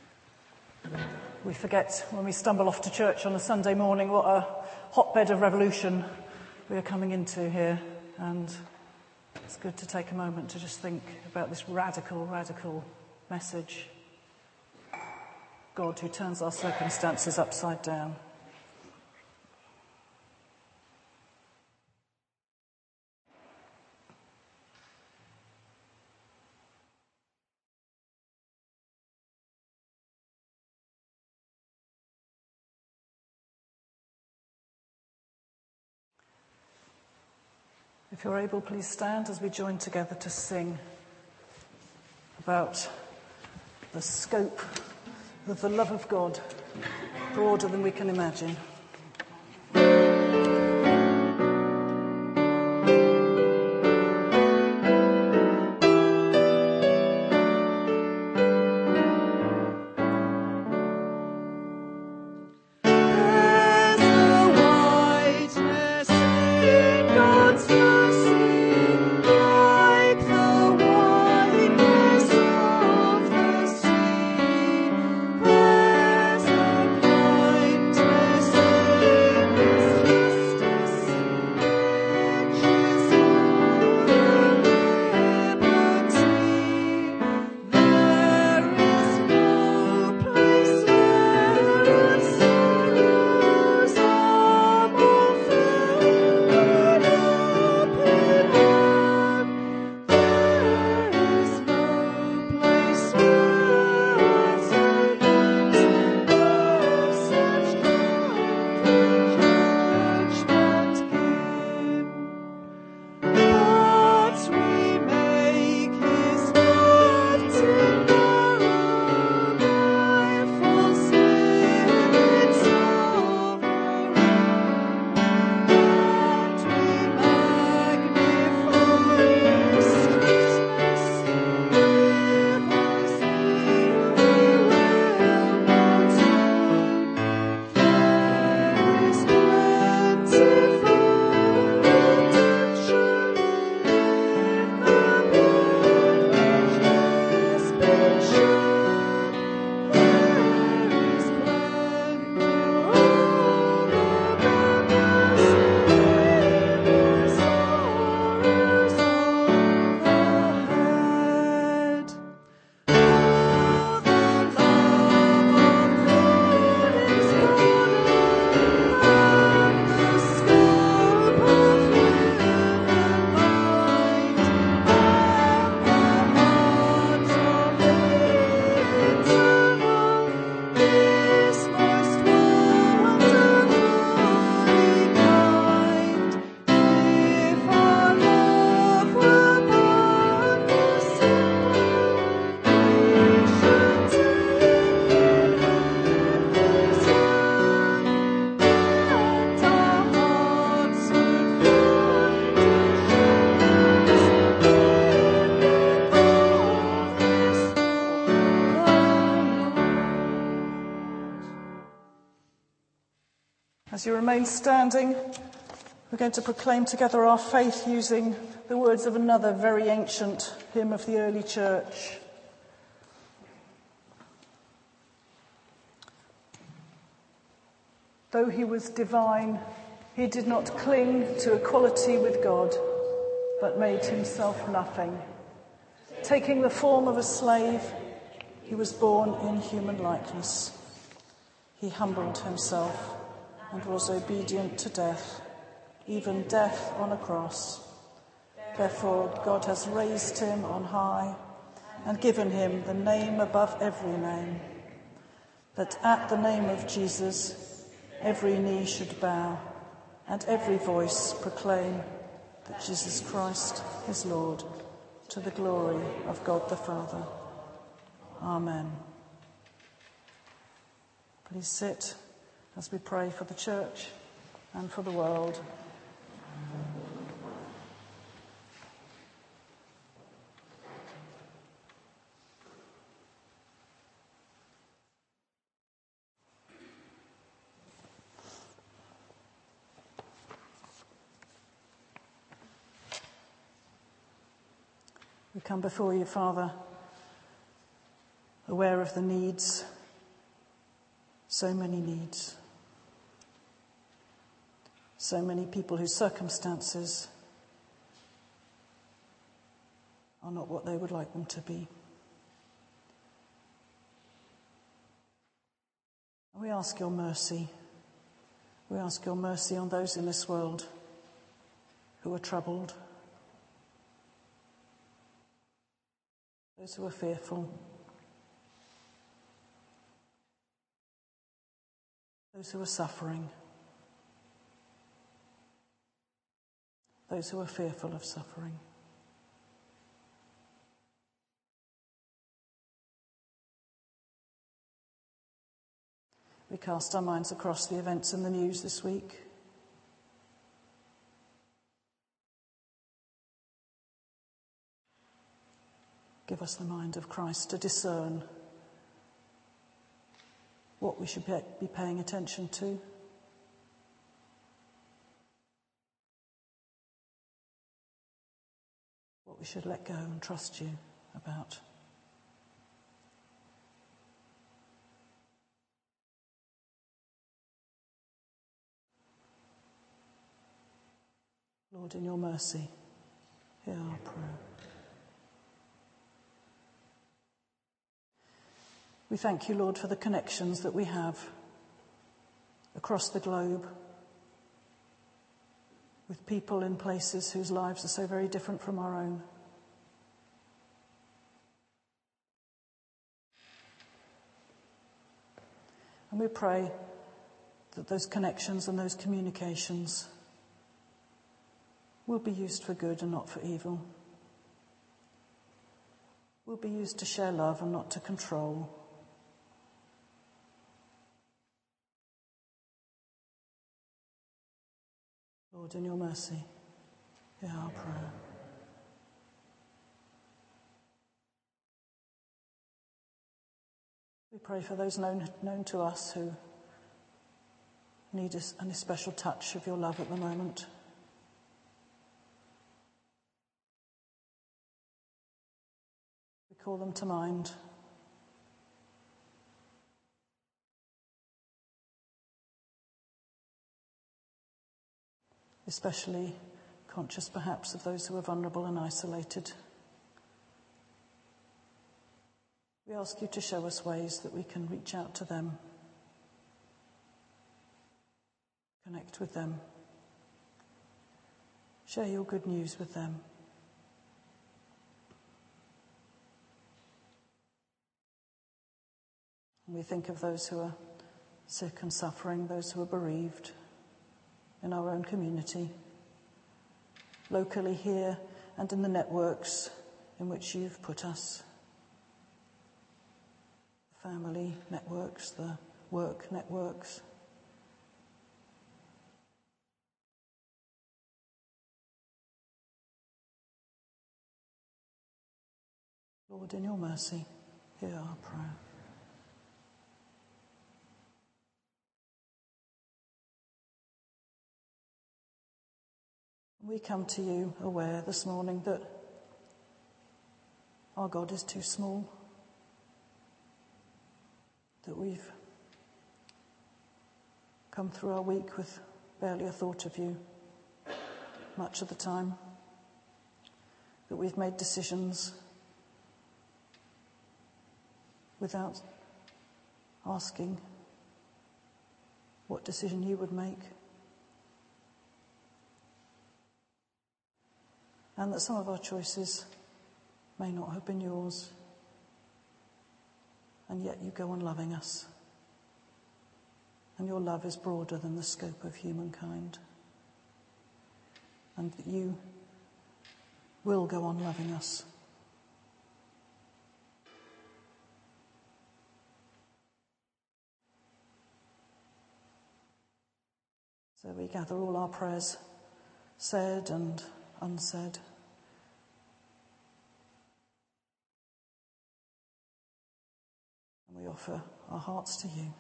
We forget when we stumble off to church on a Sunday morning what a hotbed of revolution we are coming into here, and it's good to take a moment to just think about this radical, radical message. God who turns our circumstances upside down. If you're able, please stand as we join together to sing about the scope of the love of God, broader than we can imagine. There's a As you remain standing, we're going to proclaim together our faith using the words of another very ancient hymn of the early church. Though he was divine, he did not cling to equality with God, but made himself nothing. Taking the form of a slave, he was born in human likeness. He humbled himself and was obedient to death, even death on a cross. Therefore, God has raised him on high and given him the name above every name, that at the name of Jesus, every knee should bow and every voice proclaim that Jesus Christ is Lord, to the glory of God the Father. Amen. Please sit as we pray for the church and for the world. We come before you, Father, aware of the needs, so many needs, so many people whose circumstances are not what they would like them to be. We ask your mercy. We ask your mercy on those in this world who are troubled, those who are fearful, those who are suffering, those who are fearful of suffering. We cast our minds across the events in the news this week. Give us the mind of Christ to discern what we should be paying attention to. What we should let go and trust you about. Lord, in your mercy, hear our prayer. We thank you, Lord, for the connections that we have across the globe with people in places whose lives are so very different from our own. And we pray that those connections and those communications will be used for good and not for evil. Will be used to share love and not to control. Lord, in your mercy, hear our prayer. We pray for those known, known to us who need a, an especial touch of your love at the moment. We call them to mind. Especially conscious perhaps of those who are vulnerable and isolated. We ask you to show us ways that we can reach out to them, connect with them, share your good news with them. And we think of those who are sick and suffering, those who are bereaved, in our own community, locally here and in the networks in which you've put us. The family networks, the work networks. Lord, in your mercy, hear our prayer. We come to you aware this morning that our God is too small, that we've come through our week with barely a thought of you much of the time, that we've made decisions without asking what decision you would make, and that some of our choices may not have been yours, and yet you go on loving us, and your love is broader than the scope of humankind, and that you will go on loving us. So we gather all our prayers, said and unsaid, and we offer our hearts to you.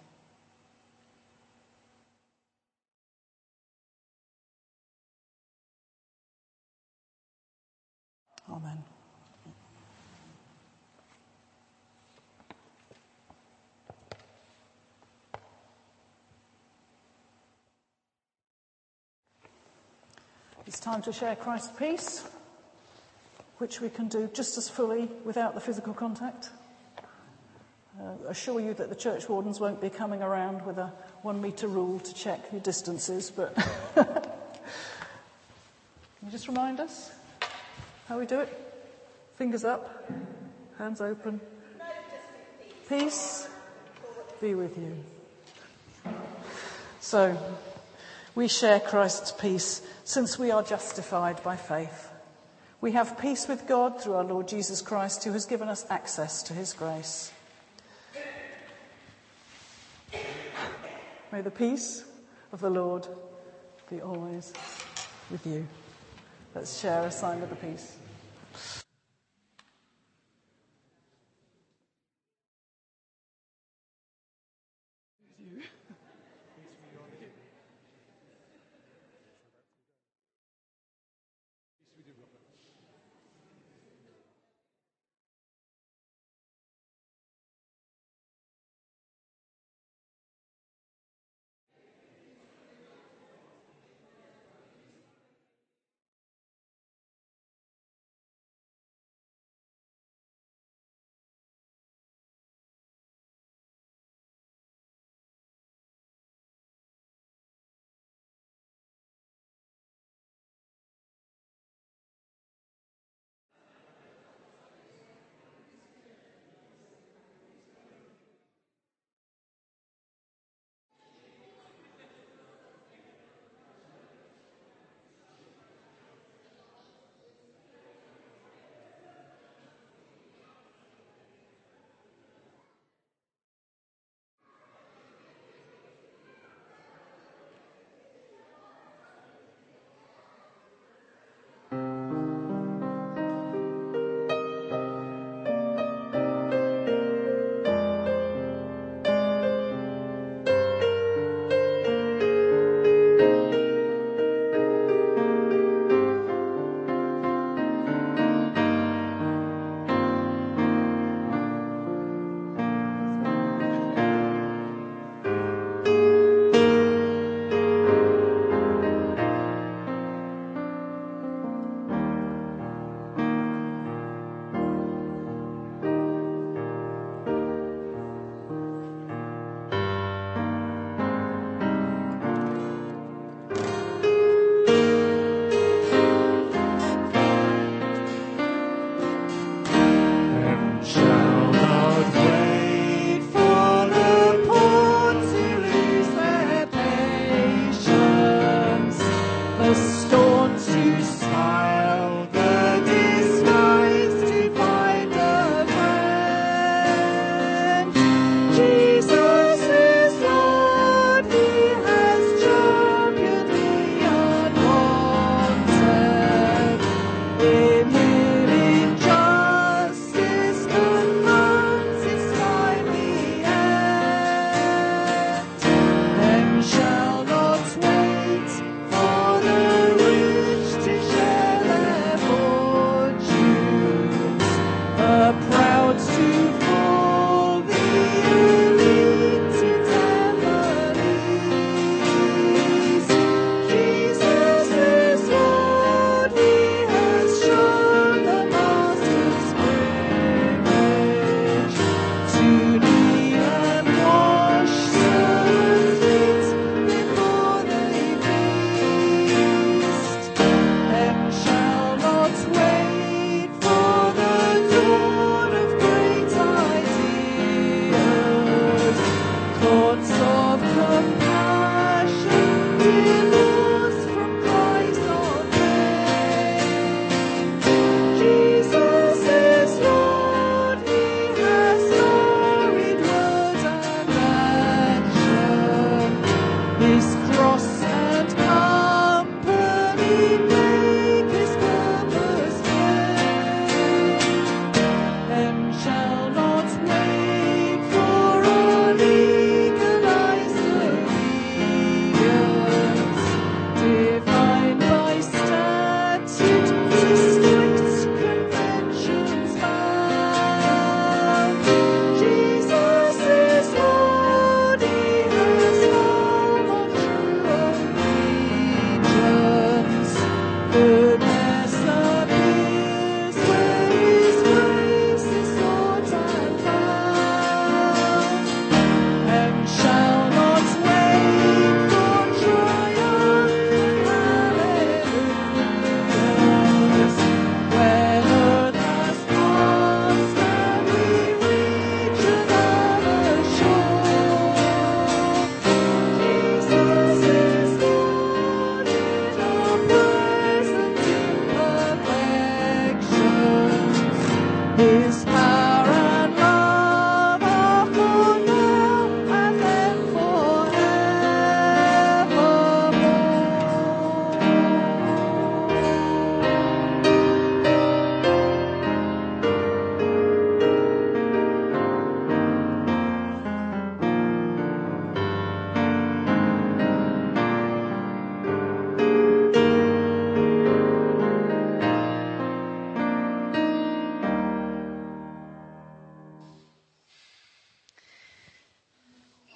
Amen. It's time to share Christ's peace, which we can do just as fully without the physical contact. Uh, assure you that the church wardens won't be coming around with a one metre rule to check your distances, but can you just remind us how we do it? Fingers up, hands open. Peace be with you. So, we share Christ's peace since we are justified by faith. We have peace with God through our Lord Jesus Christ, who has given us access to his grace. May the peace of the Lord be always with you. Let's share a sign of the peace.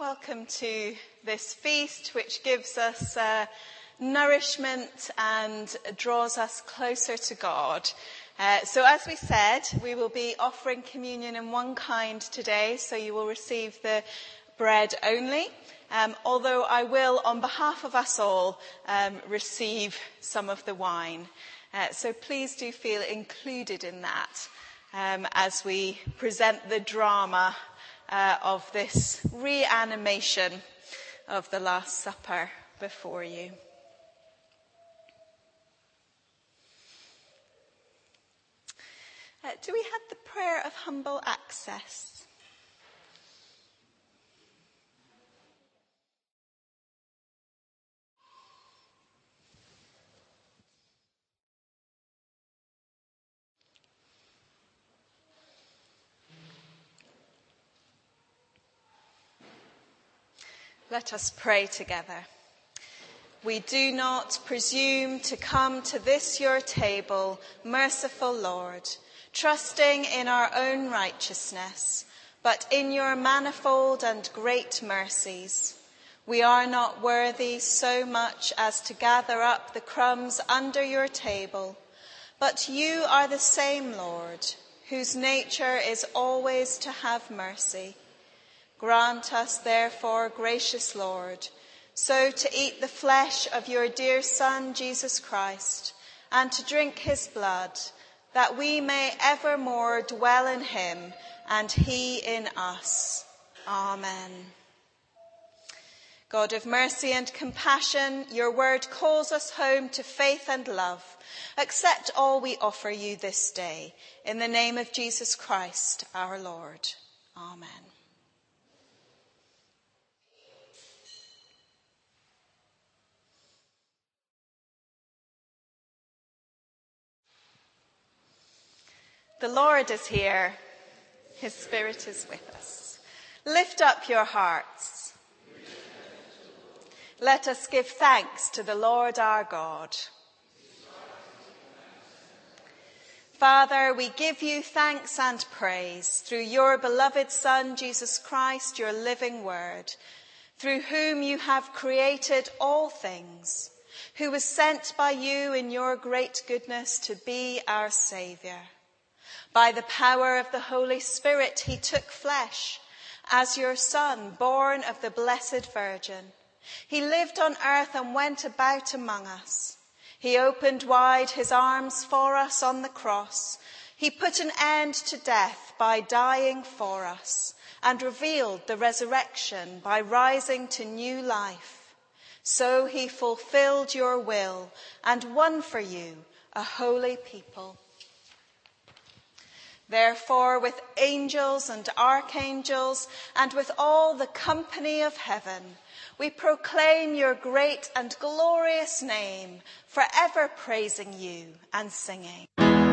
Welcome to this feast, which gives us uh, nourishment and draws us closer to God. Uh, so as we said, we will be offering communion in one kind today, so you will receive the bread only. Um, although I will, on behalf of us all, um, receive some of the wine. Uh, so please do feel included in that um, as we present the drama uh, of this reanimation of the Last Supper before you. Uh, do we have the prayer of humble access? Let us pray together. We do not presume to come to this your table, merciful Lord, trusting in our own righteousness, but in your manifold and great mercies. We are not worthy so much as to gather up the crumbs under your table, but you are the same Lord, whose nature is always to have mercy. Grant us, therefore, gracious Lord, so to eat the flesh of your dear Son, Jesus Christ, and to drink his blood, that we may evermore dwell in him and he in us. Amen. God of mercy and compassion, your word calls us home to faith and love. Accept all we offer you this day, in the name of Jesus Christ, our Lord. Amen. The Lord is here. His Spirit is with us. Lift up your hearts. Let us give thanks to the Lord our God. Father, we give you thanks and praise through your beloved Son, Jesus Christ, your living word, through whom you have created all things, who was sent by you in your great goodness to be our Saviour. By the power of the Holy Spirit, he took flesh as your Son, born of the Blessed Virgin. He lived on earth and went about among us. He opened wide his arms for us on the cross. He put an end to death by dying for us and revealed the resurrection by rising to new life. So he fulfilled your will and won for you a holy people. Therefore, with angels and archangels and with all the company of heaven, we proclaim your great and glorious name, forever praising you and singing.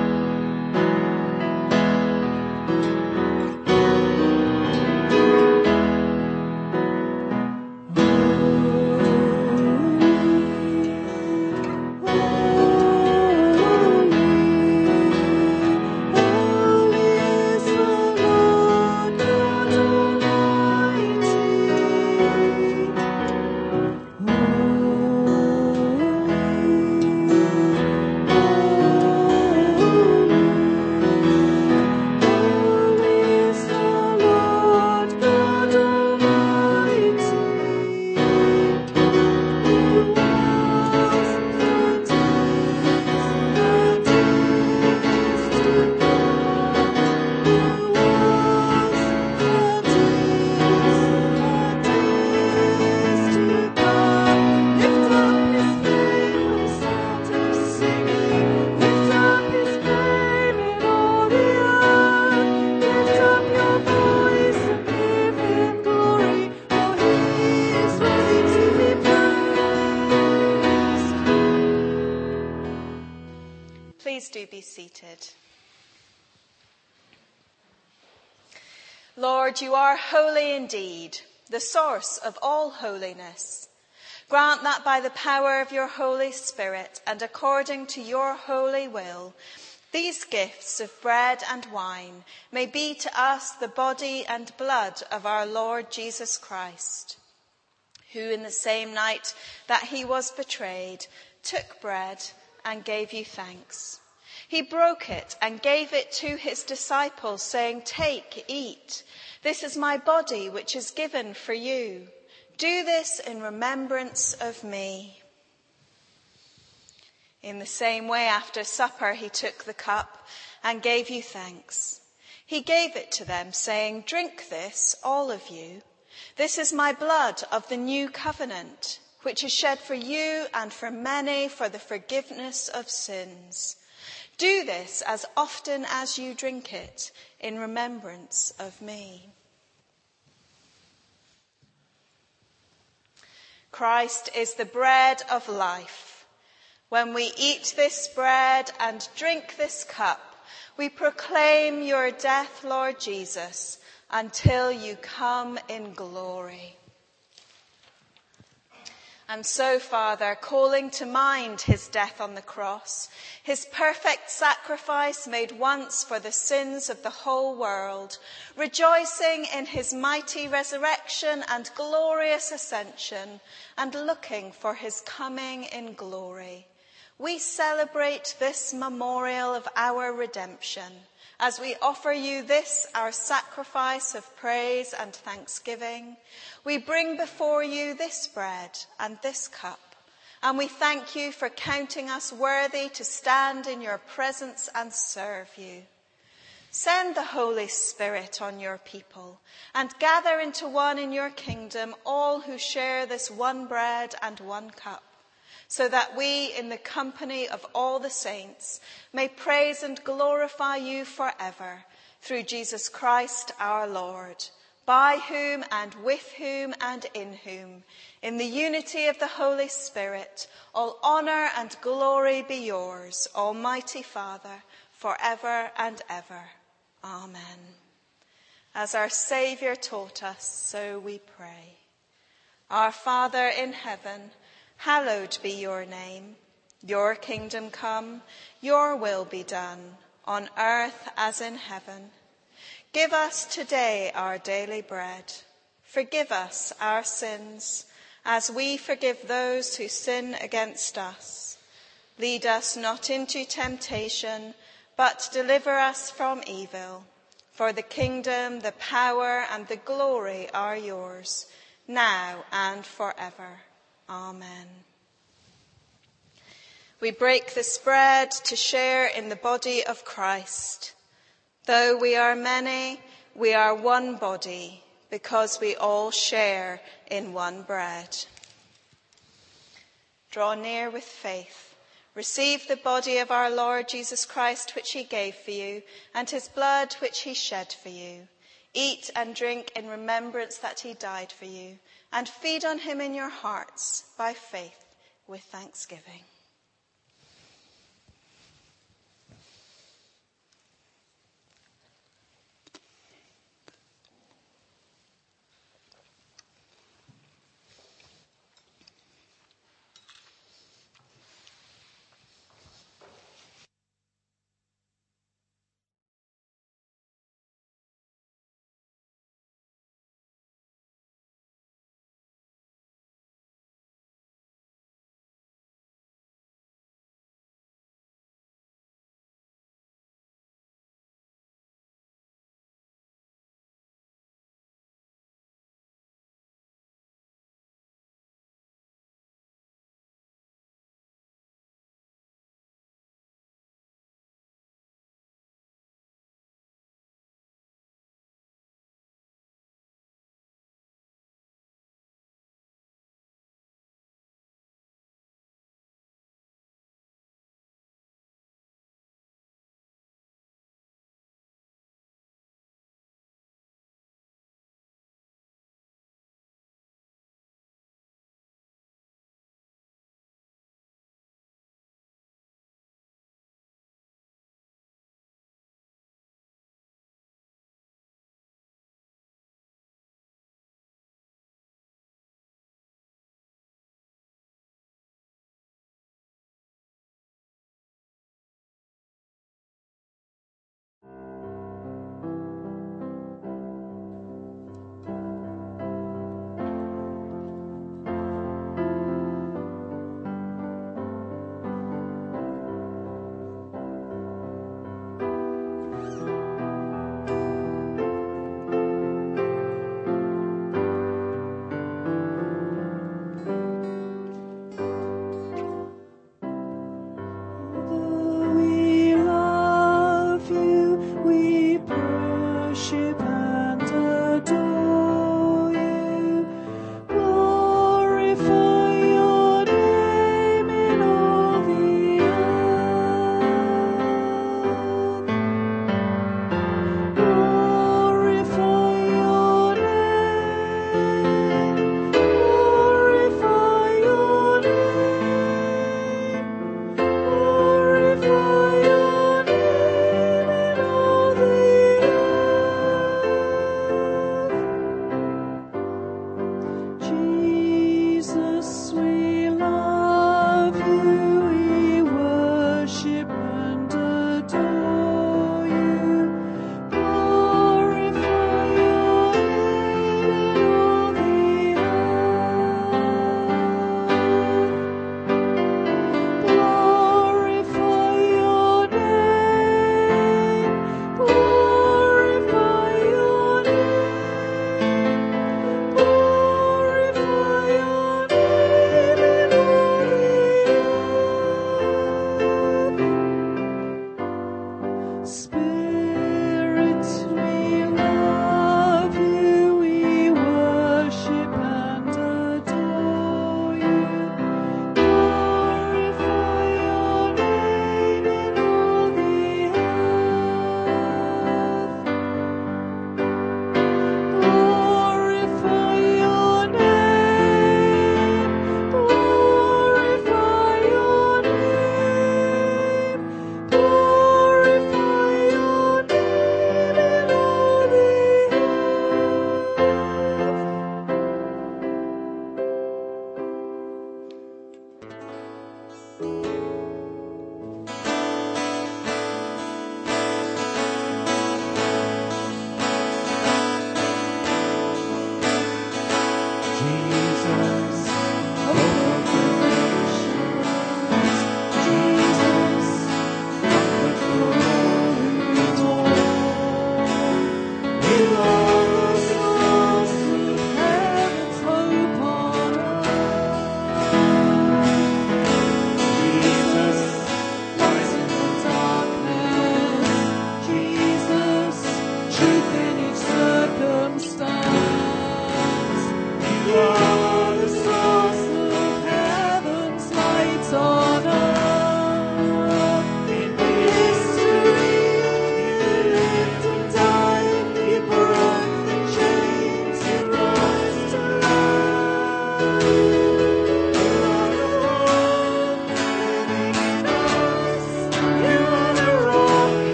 Please do be seated. Lord, you are holy indeed, the source of all holiness. Grant that by the power of your Holy Spirit and according to your holy will, These gifts of bread and wine may be to us the body and blood of our Lord Jesus Christ, who in the same night that he was betrayed, took bread and gave you thanks. He broke it and gave it to his disciples, saying, "Take, eat. This is my body, which is given for you. Do this in remembrance of me." In the same way, after supper, he took the cup and gave you thanks. He gave it to them, saying, "Drink this, all of you. This is my blood of the new covenant, which is shed for you and for many for the forgiveness of sins. Do this as often as you drink it in remembrance of me." Christ is the bread of life. When we eat this bread and drink this cup, we proclaim your death, Lord Jesus, until you come in glory. And so, Father, calling to mind his death on the cross, his perfect sacrifice made once for the sins of the whole world, rejoicing in his mighty resurrection and glorious ascension, and looking for his coming in glory, we celebrate this memorial of our redemption as we offer you this, our sacrifice of praise and thanksgiving. We bring before you this bread and this cup, and we thank you for counting us worthy to stand in your presence and serve you. Send the Holy Spirit on your people and gather into one in your kingdom all who share this one bread and one cup, so that we, in the company of all the saints, may praise and glorify you forever, through Jesus Christ our Lord, by whom and with whom and in whom, in the unity of the Holy Spirit, all honour and glory be yours, Almighty Father, forever and ever. Amen. As our Saviour taught us, so we pray. Our Father in heaven, hallowed be your name. Your kingdom come, your will be done, on earth as in heaven. Give us today our daily bread. Forgive us our sins, as we forgive those who sin against us. Lead us not into temptation, but deliver us from evil. For the kingdom, the power, and the glory are yours, now and forever. Amen. We break this bread to share in the body of Christ. Though we are many, we are one body, because we all share in one bread. Draw near with faith. Receive the body of our Lord Jesus Christ, which he gave for you, and his blood, which he shed for you. Eat and drink in remembrance that he died for you, and feed on him in your hearts by faith with thanksgiving.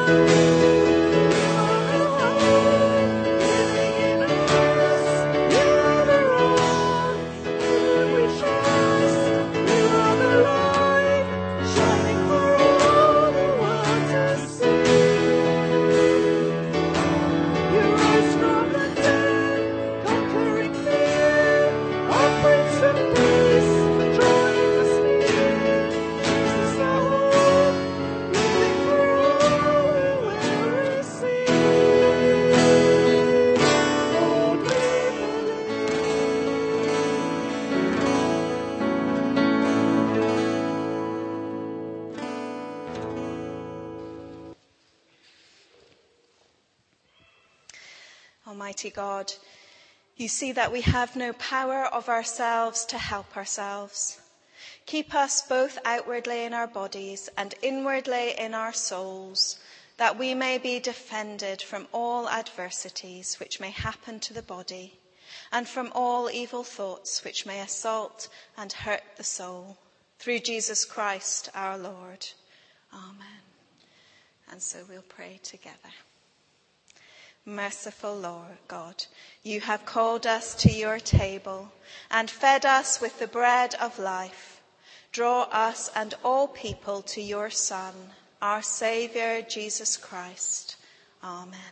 Almighty God, you see that we have no power of ourselves to help ourselves. Keep us both outwardly in our bodies and inwardly in our souls, that we may be defended from all adversities which may happen to the body, and from all evil thoughts which may assault and hurt the soul. Through Jesus Christ our Lord. Amen. And so we'll pray together. Merciful Lord God, you have called us to your table and fed us with the bread of life. Draw us and all people to your Son, our Saviour, Jesus Christ. Amen.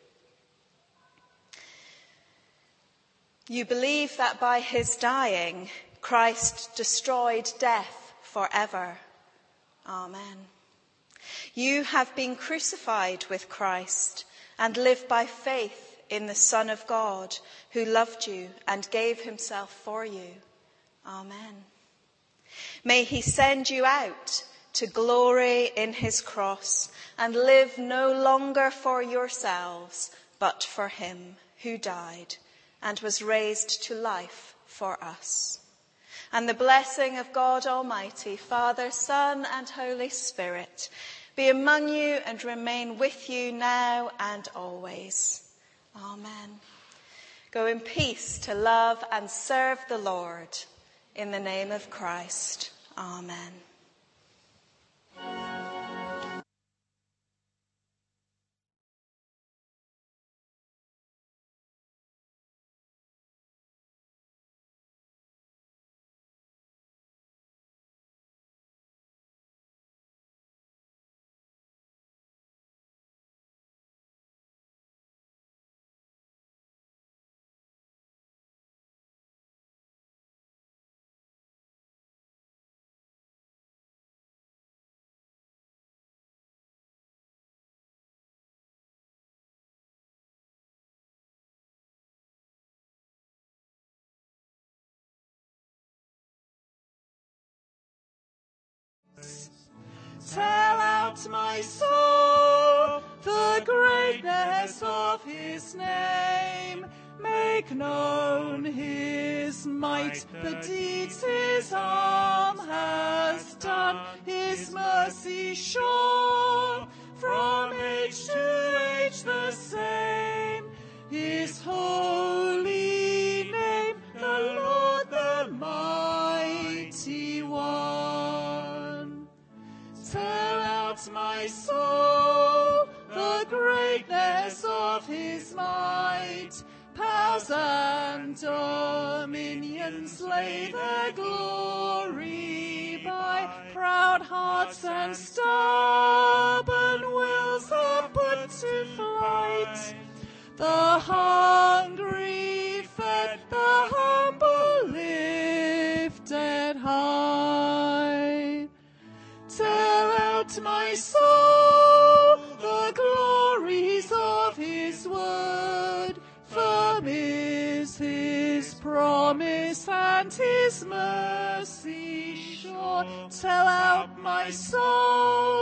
You believe that by his dying, Christ destroyed death forever. Amen. You have been crucified with Christ and live by faith in the Son of God, who loved you and gave himself for you. Amen. May he send you out to glory in his cross and live no longer for yourselves, but for him who died and was raised to life for us. And the blessing of God Almighty, Father, Son, and Holy Spirit be among you and remain with you now and always. Amen. Go in peace to love and serve the Lord. In the name of Christ. Amen. Tell out, my soul, the greatness of his name. Make known his might, the deeds his arm has done, his mercy sure, from age to age the same. His holy name, the Lord, the mighty one. Tell out, my soul, the greatness of his might. Powers and dominions lay their glory by. Proud hearts and stubborn wills are put to flight. The hungry fed, the humble lifted high. Tell out, my soul, the glories of his word. Firm is his promise and his mercy sure. Tell out, my soul,